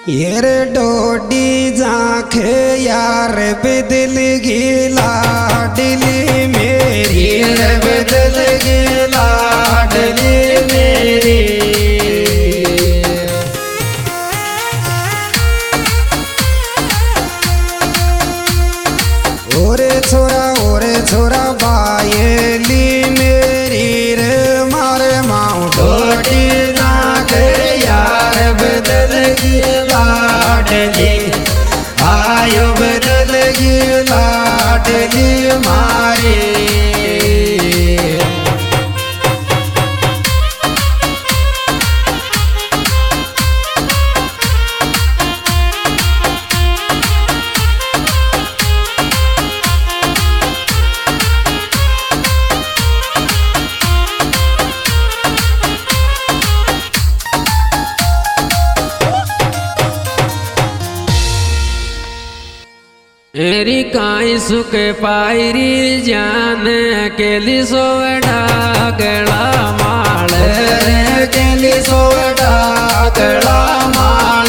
येर डोडी जाखे यार बदल गिला दिली मेरी बदल गिला दिली मेरी। ओरे छोरा बायली मेरी रे मारे माऊ डोडी जाखे यार बदल गिला लाडली आयो बदल गी लाडली मारी। एरी काई सुख पायरी जान केली सोवडा गला माल केली सोवडा गला माल।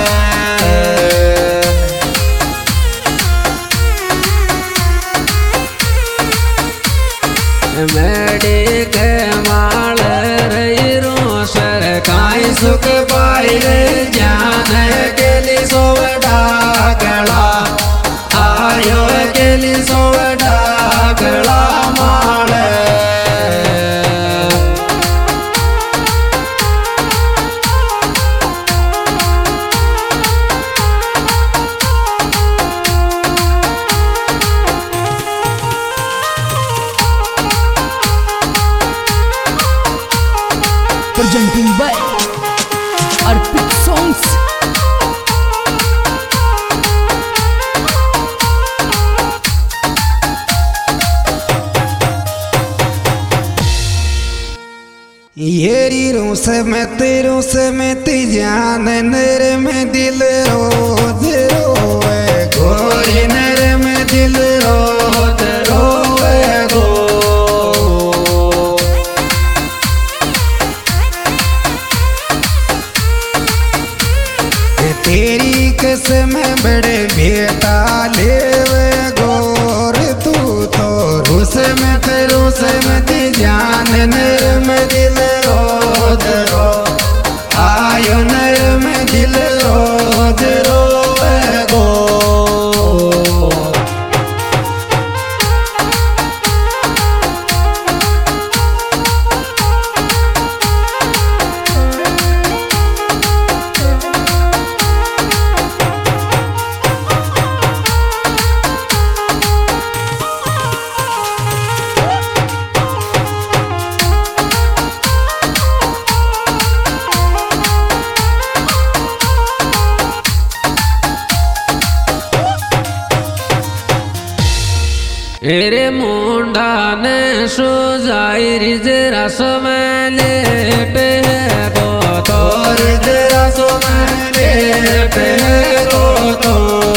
मेडी के माल रईरो सर काई सुख पायरी जान केली सोवडा गला आयो केली सोवडा गला माल। Presenting by Arpit Songs। येरी रूस में जान नर में दिल रोज रोए गोरी नर में दिल रोज रोए गो। तेरी कसम बड़े बेटा लेवे गोर तू तो रूस में जान नर में दिल रोज रो आयो नर में दिल रोज रोए गो। एरे मुंडा ने सुजाई रिजरा में लेटे गो तो रिजरा में लेटे गो तो।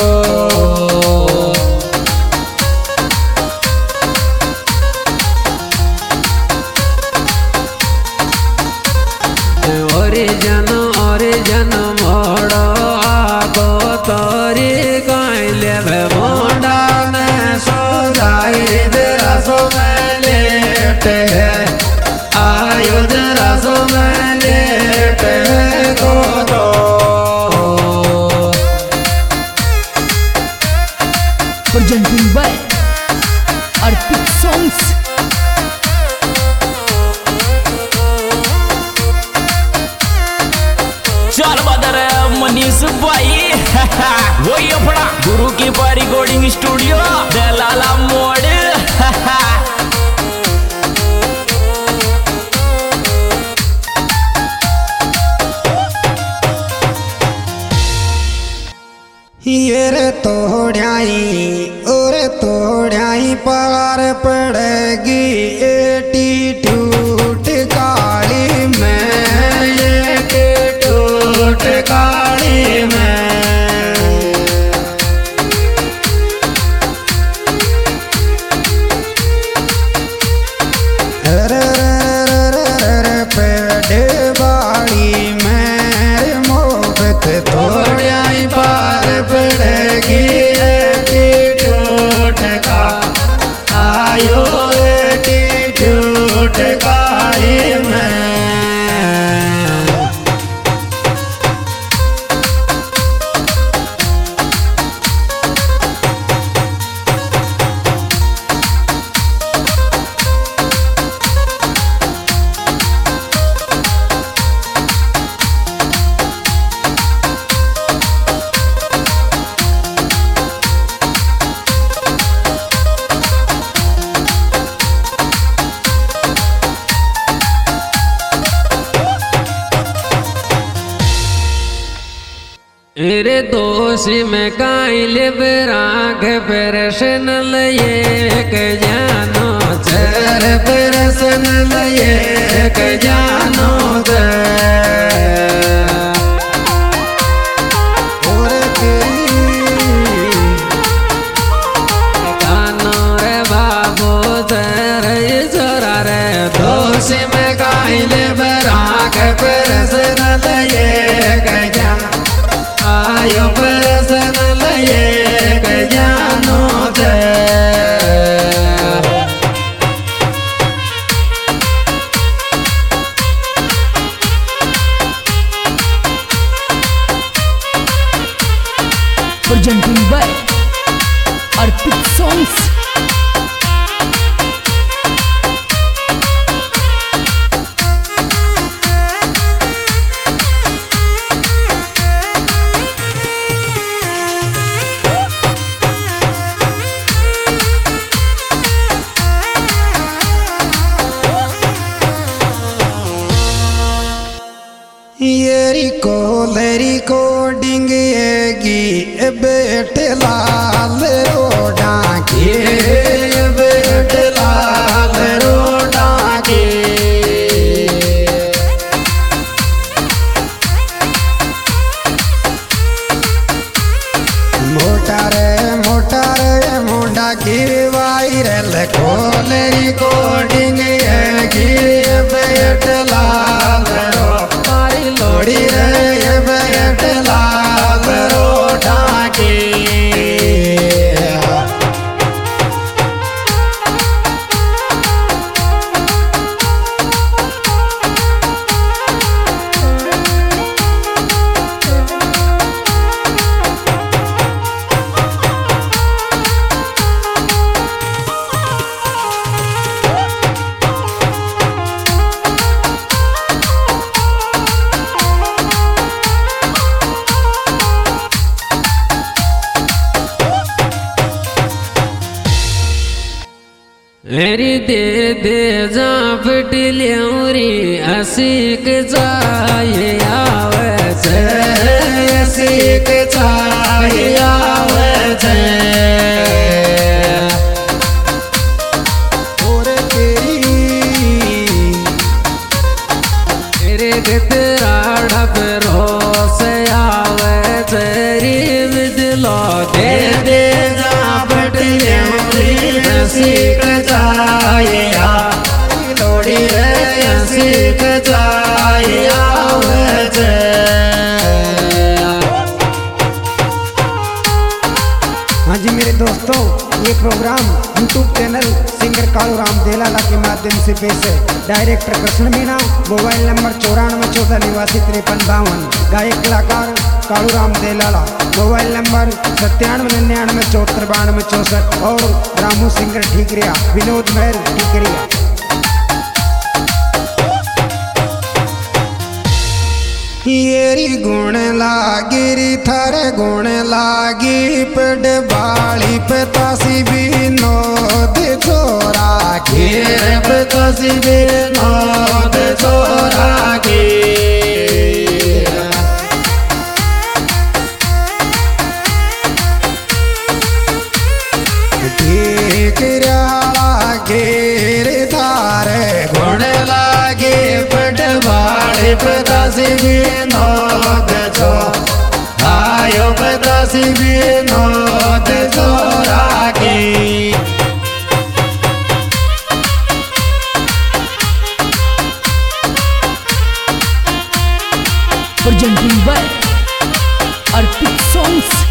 और जन मोड़ो आगो तोरी गाय ले मुंडा ने रसो में लेटे आयो रसो में लेटे गो तो। Presenting by Arpit Songs। चल बदर मनीष भाई वही अपना गुरु की रिकॉर्डिंग स्टूडियो दलाला मोड़। ये तोड़ाई पार पड़ेगी एटीट्यूड काली में एटीट्यूड काली में। मेरे दोषी में काइल बराग परसन लये के जानो चर परसन लये के जानो दे और कानो रे बाबू तेरे छोरा रे दोषी में काइल बराग परसन लये के जानो आयो परसन लये के जानो दे presenting by Arpit Songs. येरी को डिंगेगी बेट लाल रोडा के बेट लाल रोडा के मोटर मुंडा की वायरल कोलेरी को डिंगेगी बेट लाल मारी लोड़ी रे बेट लाल रोडा के मेरी दे जा फटल्यौरी असीक जाए आवे छे सीख चाहे आवे छे और तेरे गतरा ढप रोस आवे तेरी बिजलो दे दे जा फटल्यौरी सीख चाहे लोड़ी रे सीख चाहे आवे छे हाँ जी मेरे दोस्तों, ये program YouTube channel singer Kalu Ram Delala के माध्यम से पेश है। Director Krishna Meena, mobile number 94 गायक कलाकार कालू राम देलाला, मोबाइल नंबर 9799749264 और रामू सिंगर ठीकरिया, विनोद मेहर ठीकरिया। येरी गुण लागिरी थारे गुण लागी पड बाली पतासी विनोद छोरा घेर पतासी विनोद छोरा के घेर थारे गुण लागे पड बाली पतासी विनोद छो आयो पतासी विनोद छोरा की Presenting by Arpit Songs.